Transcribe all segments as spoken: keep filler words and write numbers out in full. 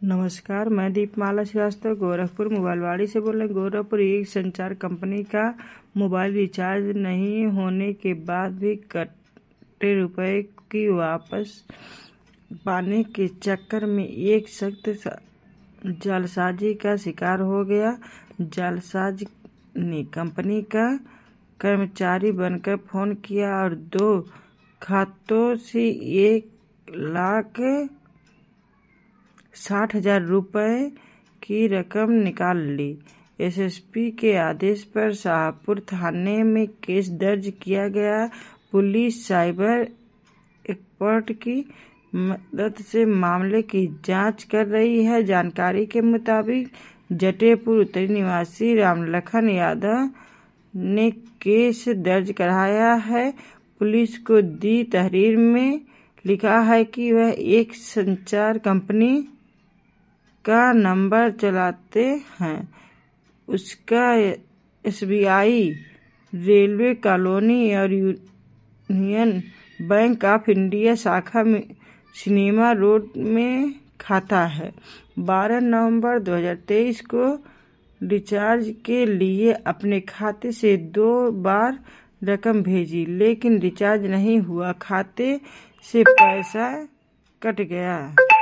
नमस्कार, मैं दीपमाला श्रीवास्तव गोरखपुर मोबाइलवाड़ी से बोल रहे हैं। गोरखपुर एक संचार कंपनी का मोबाइल रिचार्ज नहीं होने के बाद भी कटे रुपए की वापस पाने के चक्कर में एक शख्स जालसाजी का शिकार हो गया। जालसाज ने कंपनी का कर्मचारी बनकर फोन किया और दो खातों से एक लाख साठ हजार रुपये की रकम निकाल ली। एसएसपी के आदेश पर शाहपुर थाने में केस दर्ज किया गया। पुलिस साइबर एक्सपर्ट की मदद से मामले की जांच कर रही है। जानकारी के मुताबिक जटेपुर उत्तरी निवासी रामलखन यादव ने केस दर्ज कराया है। पुलिस को दी तहरीर में लिखा है कि वह एक संचार कंपनी का नंबर चलाते हैं। उसका एसबीआई, रेलवे कॉलोनी और यूनियन बैंक ऑफ इंडिया शाखा में सिनेमा रोड में खाता है। बारह नवंबर दो हज़ार तेईस को रिचार्ज के लिए अपने खाते से दो बार रकम भेजी, लेकिन रिचार्ज नहीं हुआ। खाते से पैसा कट गया,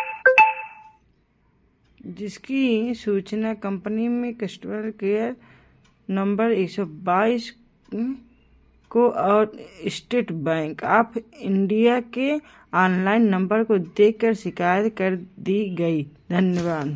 जिसकी सूचना कंपनी में कस्टमर केयर नंबर एक सौ बाईस को और स्टेट बैंक ऑफ इंडिया के ऑनलाइन नंबर को देकर शिकायत कर दी गई। धन्यवाद।